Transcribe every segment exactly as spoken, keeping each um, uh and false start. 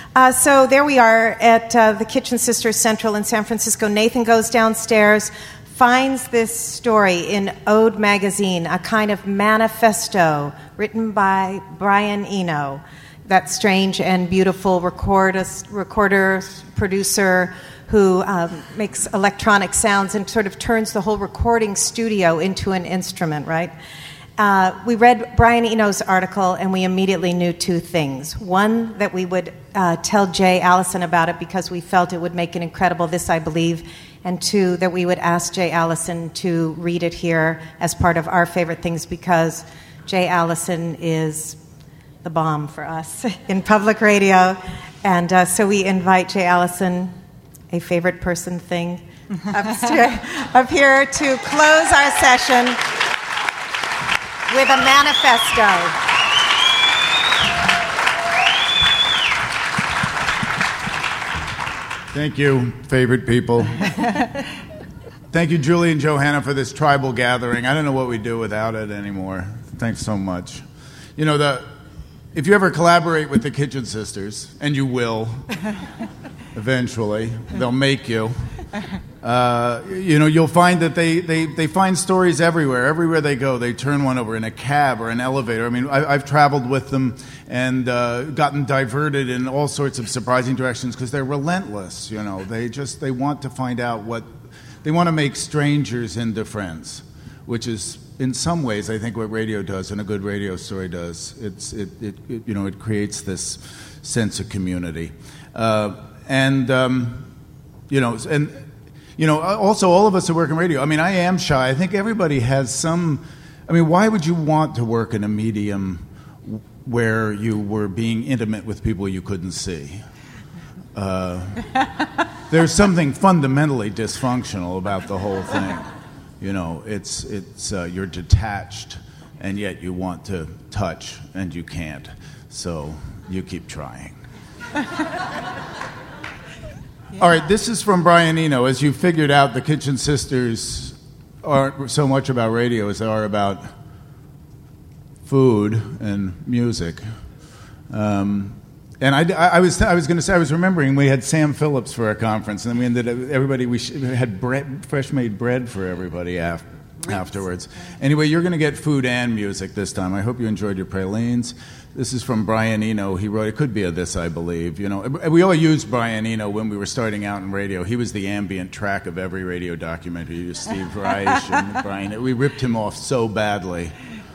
Uh, so there we are at uh, the Kitchen Sisters Central in San Francisco. Nathan goes downstairs, finds this story in Ode magazine, a kind of manifesto written by Brian Eno, that strange and beautiful recordist, recorder, producer who um, makes electronic sounds and sort of turns the whole recording studio into an instrument, right? Uh, we read Brian Eno's article, and we immediately knew two things. One, that we would uh, tell Jay Allison about it because we felt it would make an incredible This I Believe, and two, that we would ask Jay Allison to read it here as part of our favorite things because Jay Allison is the bomb for us in public radio. And uh, so we invite Jay Allison, a favorite person thing, upstairs, up here to close our session with a manifesto. Thank you, favorite people. Thank you, Julie and Johanna, for this tribal gathering. I don't know what we'd do without it anymore. Thanks so much. You know, the if you ever collaborate with the Kitchen Sisters, and you will, eventually, they'll make you. Uh, you know, you'll find that they, they, they find stories everywhere. Everywhere they go, they turn one over in a cab or an elevator. I mean, I, I've traveled with them and uh, gotten diverted in all sorts of surprising directions because they're relentless, you know. They just, they want to find out what, they want to make strangers into friends, which is, in some ways, I think what radio does and a good radio story does. It's, it, it, it you know, it creates this sense of community. Uh, and, um, you know, and... You know, also, all of us who work in radio, I mean, I am shy. I think everybody has some... I mean, why would you want to work in a medium where you were being intimate with people you couldn't see? Uh, there's something fundamentally dysfunctional about the whole thing. You know, it's, it's uh, you're detached, and yet you want to touch, and you can't. So you keep trying. Yeah. All right, this is from Brian Eno. As you figured out, the Kitchen Sisters aren't so much about radio as they are about food and music. Um, and I, I, I was I was going to say, I was remembering we had Sam Phillips for our conference, and then we ended up, everybody, we had bread, fresh-made bread for everybody after. afterwards. Anyway, you're going to get food and music this time. I hope you enjoyed your pralines. This is from Brian Eno. He wrote, it could be a This I Believe. You know, we all used Brian Eno when we were starting out in radio. He was the ambient track of every radio documentary. He was Steve Reich and Brian. We ripped him off so badly.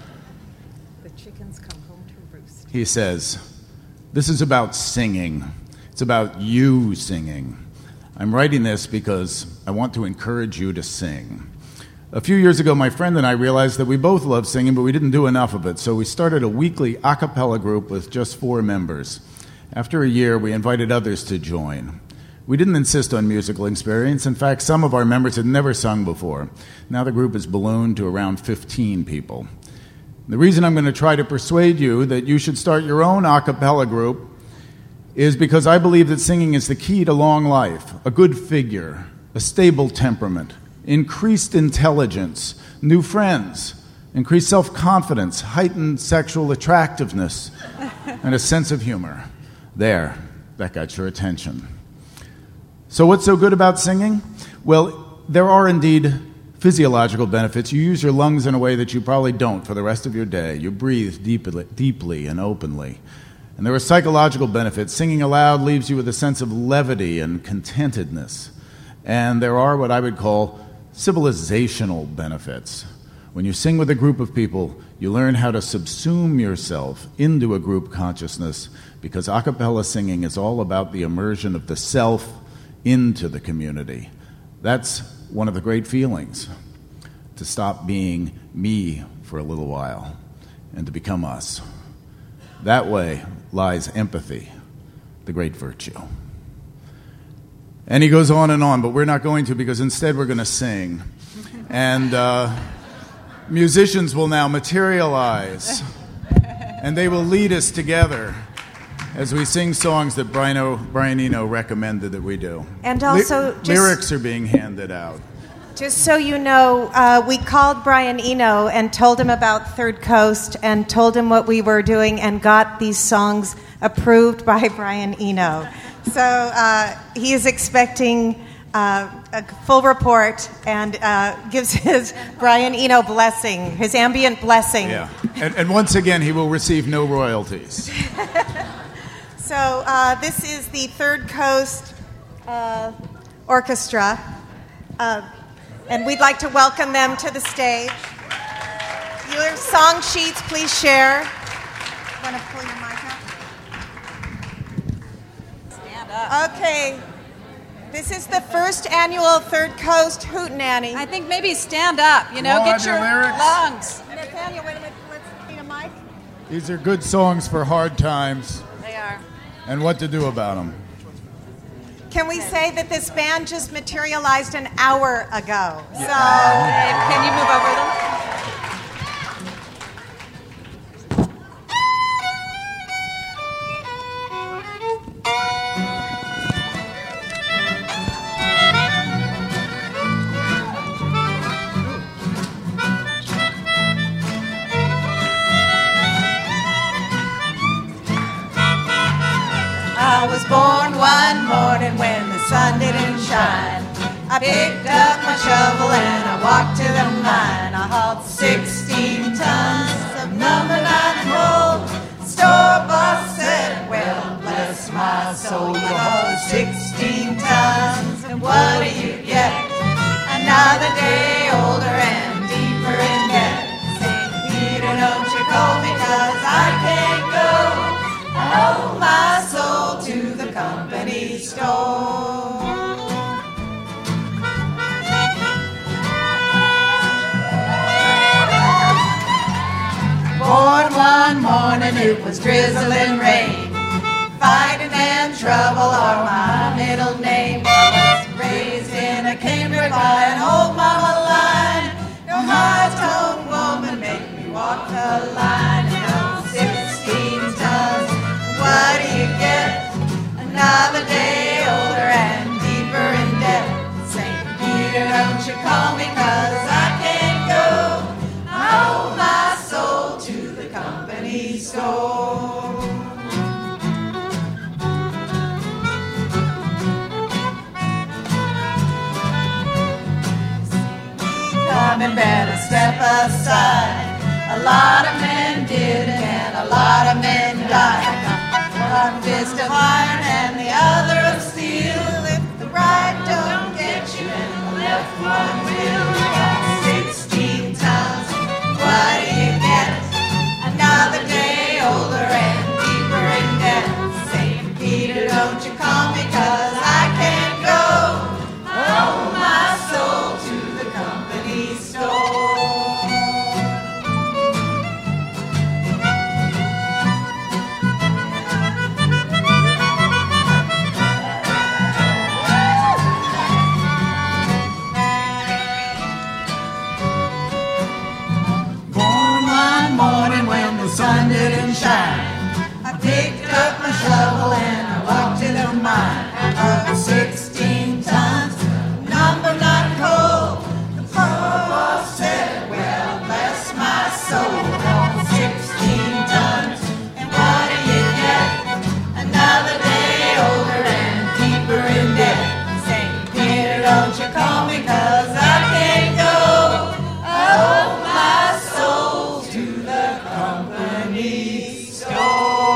The chickens come home to roost. He says, this is about singing. It's about you singing. I'm writing this because I want to encourage you to sing. A few years ago, my friend and I realized that we both love singing, but we didn't do enough of it, so we started a weekly a cappella group with just four members. After a year, we invited others to join. We didn't insist on musical experience. In fact, some of our members had never sung before. Now the group has ballooned to around fifteen people. The reason I'm going to try to persuade you that you should start your own a cappella group is because I believe that singing is the key to long life, a good figure, a stable temperament, increased intelligence, new friends, increased self-confidence, heightened sexual attractiveness, and a sense of humor. There, that got your attention. So what's so good about singing? Well, there are indeed physiological benefits. You use your lungs in a way that you probably don't for the rest of your day. You breathe deeply, deeply and openly. And there are psychological benefits. Singing aloud leaves you with a sense of levity and contentedness. And there are what I would call civilizational benefits. When you sing with a group of people, you learn how to subsume yourself into a group consciousness because a cappella singing is all about the immersion of the self into the community. That's one of the great feelings, to stop being me for a little while and to become us. That way lies empathy, the great virtue. And he goes on and on, but we're not going to because instead we're going to sing. And uh, musicians will now materialize, and they will lead us together as we sing songs that Brian, o, Brian Eno recommended that we do. And also, Ly- just... lyrics are being handed out. Just so you know, uh, we called Brian Eno and told him about Third Coast and told him what we were doing and got these songs approved by Brian Eno. So uh, he is expecting uh, a full report and uh, gives his Brian Eno blessing, his ambient blessing. Yeah, and, and once again, he will receive no royalties. So uh, this is the Third Coast uh, Orchestra. Uh, And we'd like to welcome them to the stage. Your song sheets, please share. Want to pull your mic up? Stand up. Okay. This is the first annual Third Coast Hootenanny. I think maybe stand up, you know, Come on, get your your lyrics. lungs. Nathaniel, wait a minute. Let's need a mic. These are good songs for hard times They are. and what to do about them. Can we say that this band just materialized an hour ago? So Dave, can you move over them? I was born one morning when the sun didn't shine. I picked up my shovel and I walked to the mine. I hauled sixteen tons of number nine coal. Store boss said, well, bless my soul, you hauled sixteen tons, and what do you get? Another day older and deeper in debt. Saint Peter, don't you call me, 'cause I can't go. I owe my soul to the company store. Born one morning, it was drizzling rain. Fighting and trouble are my middle name. I was raised in a canebrake by an old mama line. No high-toned woman made me walk the line. And I'm sixteen tons. What do you get? Another day older and deeper in debt. Saint Peter, don't you call me, 'cause I can't go. I owe my soul to the company store. Come and better step aside. A lot of men did it and a lot of men died. One fist of iron and the other of steel. If the right don't get you and the left one will. Sixteen tons, what do you get? Another day older and deeper in debt. Saint Peter, don't you call me, 'cause I can't go. I owe my soul to the company store. Sun didn't shine. I picked up my shovel and I walked to the mine. Of sixteen tons, number not coal. The provost said, well, bless my soul. Sixteen tons, and what do you get? Another day older and deeper in debt. Saint Peter, don't you call me, 'cause I can't go. I owe my soul to the company store.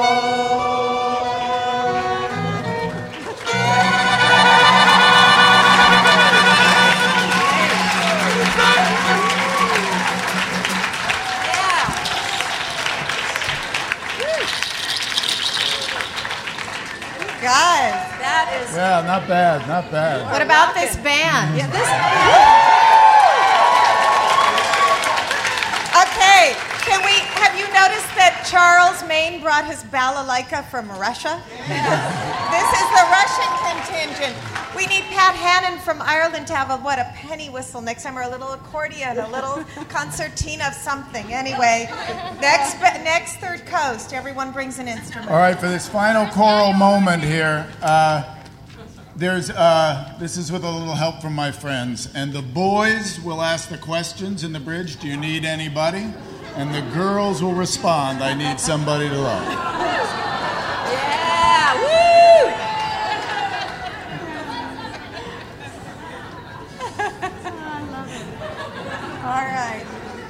Guys, That is. Yeah, not bad, not bad. what about this band? Yeah, this. Okay, can we, have you noticed that Charles Maine brought his balalaika from Russia? This is the Russian contingent. We need Pat Hannon from Ireland to have a, what, a penny whistle next time, or a little accordion, a little concertina of something. Anyway, next, next Third Coast, everyone brings an instrument. All right, for this final choral moment here, uh, There's, uh, this is with a little help from my friends. And the boys will ask the questions in the bridge. Do you need anybody? And the girls will respond. I need somebody to love. Yeah, woo! I love it. All right.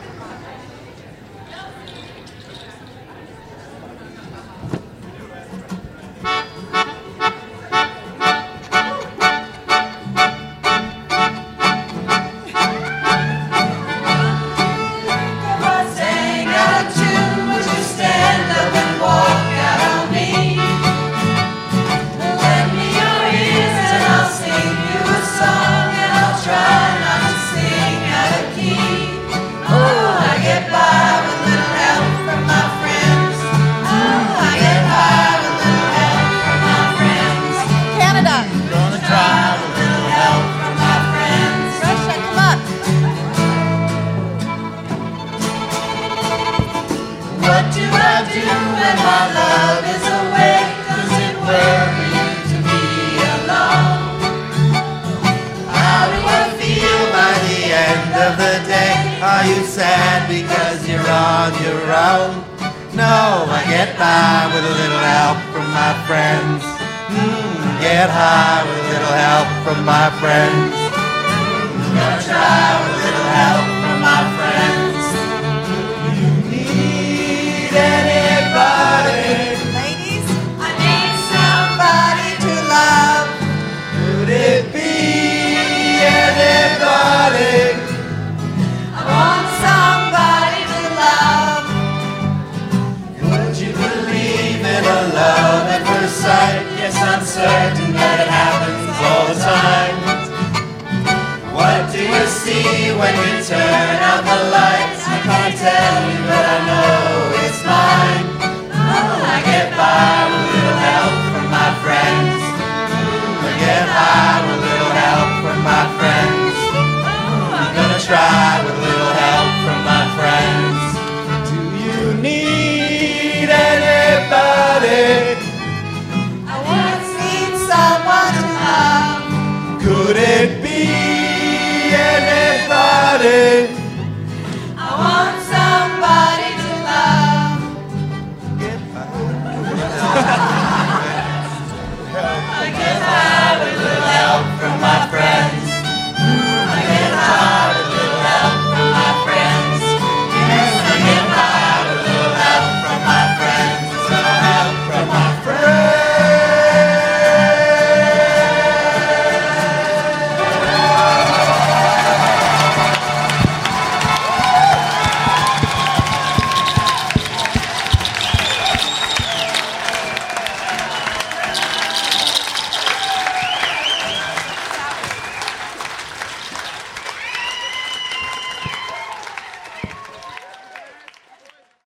Are you sad because you're on your own? No, I get by with a little help from my friends. Mm, get high with a little help from my friends. Mm, gonna try with a little help from my friends. You need anybody? Ladies, I need somebody to love. Could it be anybody? Want somebody to love. Would you believe in a love at first sight? Yes, I'm certain that it happens all the time. What do you see when you turn